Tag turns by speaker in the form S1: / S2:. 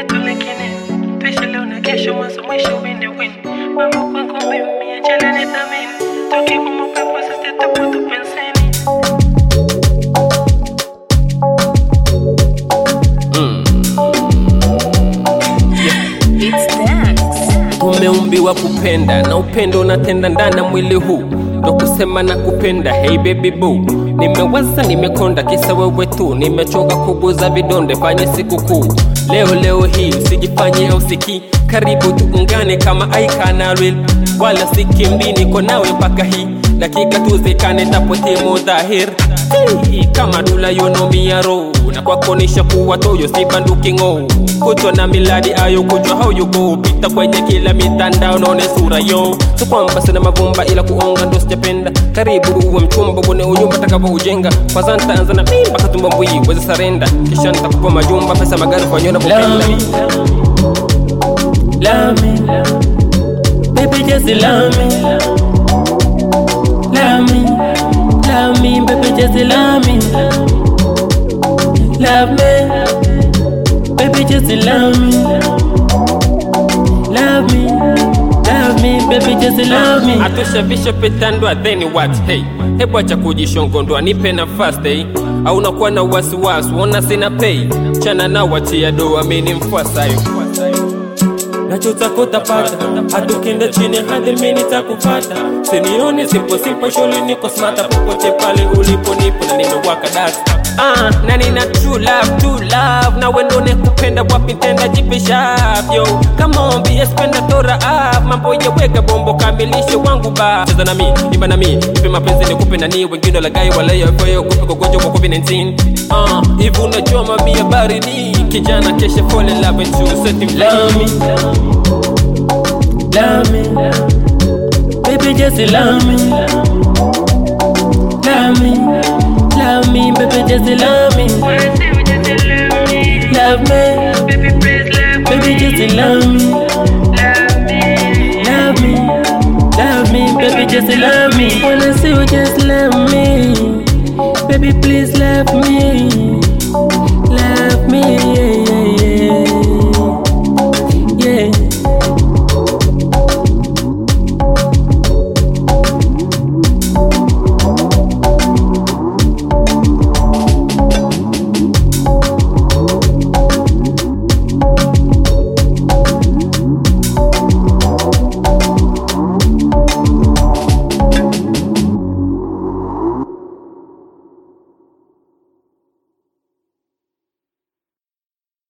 S1: letu lakini tuishi leo na kesho, mwanzo mwisho win win. Mambo kwangu mimi achana nithamini, tukiwa mapepo sisi tupo tupenseni.
S2: Umeumbiwa kupenda na upendo unatenda ndani mwili huu, ndo kusema na kupenda. Hey baby boo, nimewaza nimekonda kisa wewe tu, nimechoka kubuza vidonde fanye siku kuu. Leo hii usijifanye usiki, karibu tuungane kama Aika na Real, wala sikimbi niko nawe mpaka hii dakika tuzikane tapotimu dhahir. Kama dula yonomia roho na kwako nisha kuwa toyo sibanduki ng'o, kutwa na miladi ayo kujua how you go, pita kwenye kila mitandao naone sura yo. So kwamba sina mavumba ila kuonga ndo sijapenda, karibu uwe mchumba bone unyumba takavo ujenga. Kwanza nitaanza na mimba katumba mbui weze sarenda, kisha nitakupa majumba pesa magari kwa nyona kupenda.
S3: Love me, baby just love me. Love me, love me, baby just love me. Love me, baby just love me. Love me, love me, baby just love me.
S2: Atusha visho petandwa then what? Hey, hebu acha kujishongondwa nipe nafasi hey. Au unakuwa na wasiwasi uona sina pay, chana na wachia doa mimi mfuasayo.
S3: Nachuta kutapata, hatukinde chini hadi mimi nitakupata. Sinioni simple shuli niko smarta, popote pale ulipo nipo na nimewaka data.
S2: Na nina true love na wendo nekupenda wapi tenda jipisha yo. Come on be spenda tora up, mambo yeweka bombo kamilishe wangu ba. Cheza na mimi, imba na mimi, nipe mapenzi nikupenda ni wengine lagai wala yafoyo kupe kugonjo kwa COVID-19. Hivi unajua mami habari ni kijana kesha fall in love and you set him
S3: love me. Love me, baby just love me. Love me, love me, baby just love me. Love me,
S1: Baby please love me,
S3: baby just love me.
S1: love me.
S3: Love me, baby just love me. Wanna see you just love me. Baby please love me.